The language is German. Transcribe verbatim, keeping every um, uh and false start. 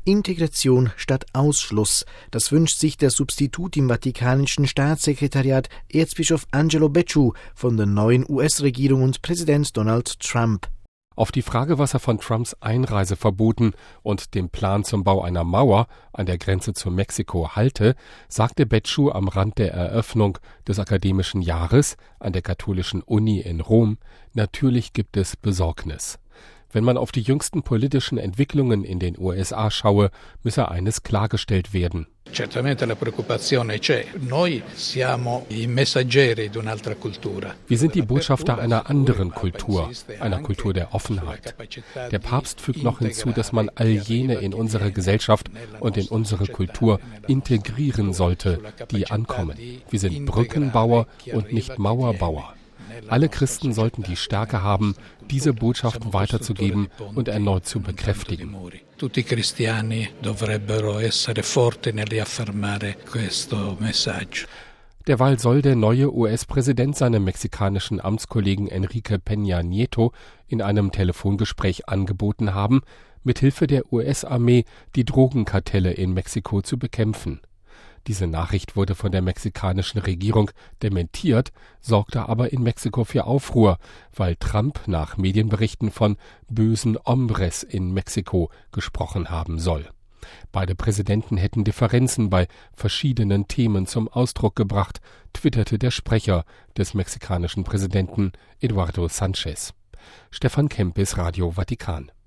Integration statt Ausschluss. Das wünscht sich der Substitut im Vatikanischen Staatssekretariat Erzbischof Angelo Becciu von der neuen U S-Regierung und Präsident Donald Trump. Auf die Frage, was er von Trumps Einreiseverboten und dem Plan zum Bau einer Mauer an der Grenze zu Mexiko halte, sagte Becciu am Rand der Eröffnung des akademischen Jahres an der Katholischen Uni in Rom: Natürlich gibt es Besorgnis. Wenn man auf die jüngsten politischen Entwicklungen in den U S A schaue, müsse eines klargestellt werden. Wir sind die Botschafter einer anderen Kultur, einer Kultur der Offenheit. Der Papst fügt noch hinzu, dass man all jene in unsere Gesellschaft und in unsere Kultur integrieren sollte, die ankommen. Wir sind Brückenbauer und nicht Mauerbauer. Alle Christen sollten die Stärke haben, diese Botschaft weiterzugeben und erneut zu bekräftigen. Tutti cristiani dovrebbero essere forti nel riaffermare questo messaggio. Derweil soll der neue U S-Präsident seinem mexikanischen Amtskollegen Enrique Peña Nieto in einem Telefongespräch angeboten haben, mithilfe der U S-Armee die Drogenkartelle in Mexiko zu bekämpfen. Diese Nachricht wurde von der mexikanischen Regierung dementiert, sorgte aber in Mexiko für Aufruhr, weil Trump nach Medienberichten von bösen Hombres in Mexiko gesprochen haben soll. Beide Präsidenten hätten Differenzen bei verschiedenen Themen zum Ausdruck gebracht, twitterte der Sprecher des mexikanischen Präsidenten Eduardo Sanchez. Stefan Kempis, Radio Vatikan.